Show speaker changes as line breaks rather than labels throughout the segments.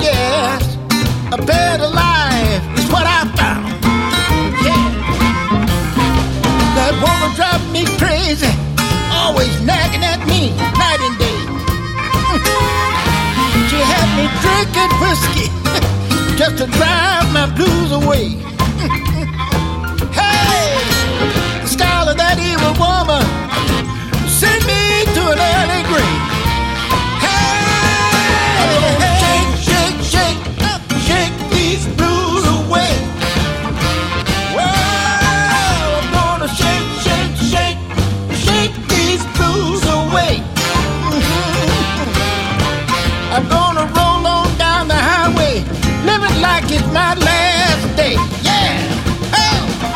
yes, a better life is what I found. Yeah. That woman drives me crazy, always nagging at me night and day. She had me drinking whiskey just to drive my blues away. Hey, the style of that evil woman sent me to an early grave. Shake these blues away. Well, I'm gonna shake these blues away. I'm gonna roll on down the highway, living like it's my last day. Yeah. Oh.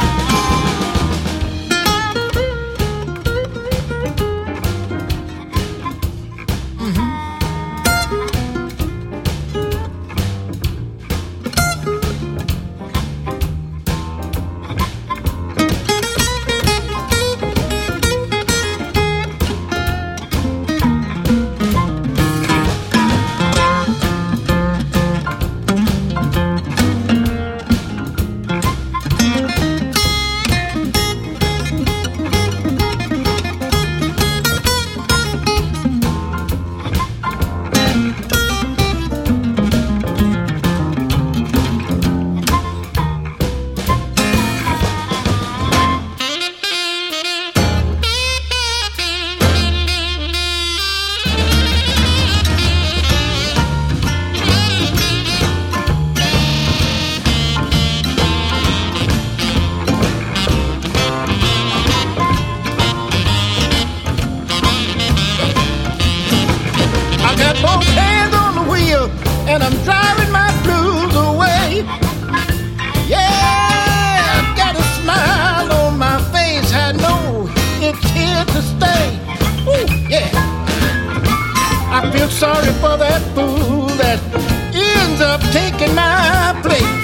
And I'm driving my blues away. Yeah, I've got a smile on my face. I know it's here to stay. Ooh, yeah. I feel sorry for that fool that ends up taking my place.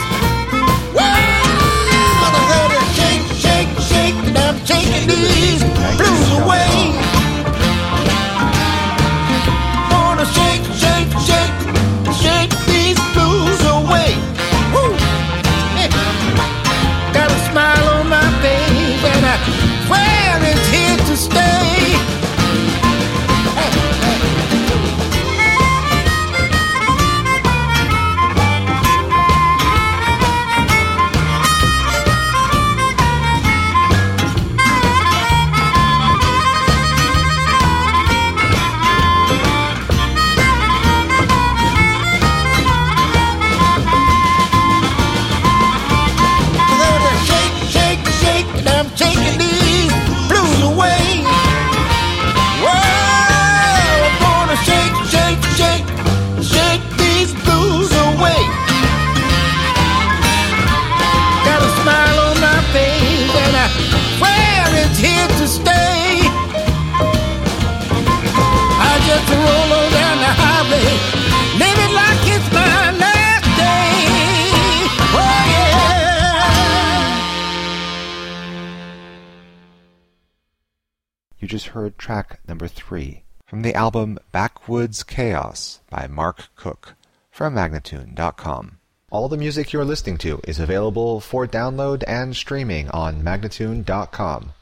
Well, I gotta shake, and I'm shaking these blues away. Gonna shake these blues away. Woo. Hey. Got a smile on my face, and I swear it's here to stay. Hey. Taking these blues away. Well, I'm gonna shake these blues away. Got a smile on my face, and I swear it's here to stay. I just roll on down the highway, living like it's my last day. Oh yeah.
You just heard track number 3 from the album Backwoods Chaos by Mark Cook from Magnatune.com. All the music you're listening to is available for download and streaming on Magnatune.com.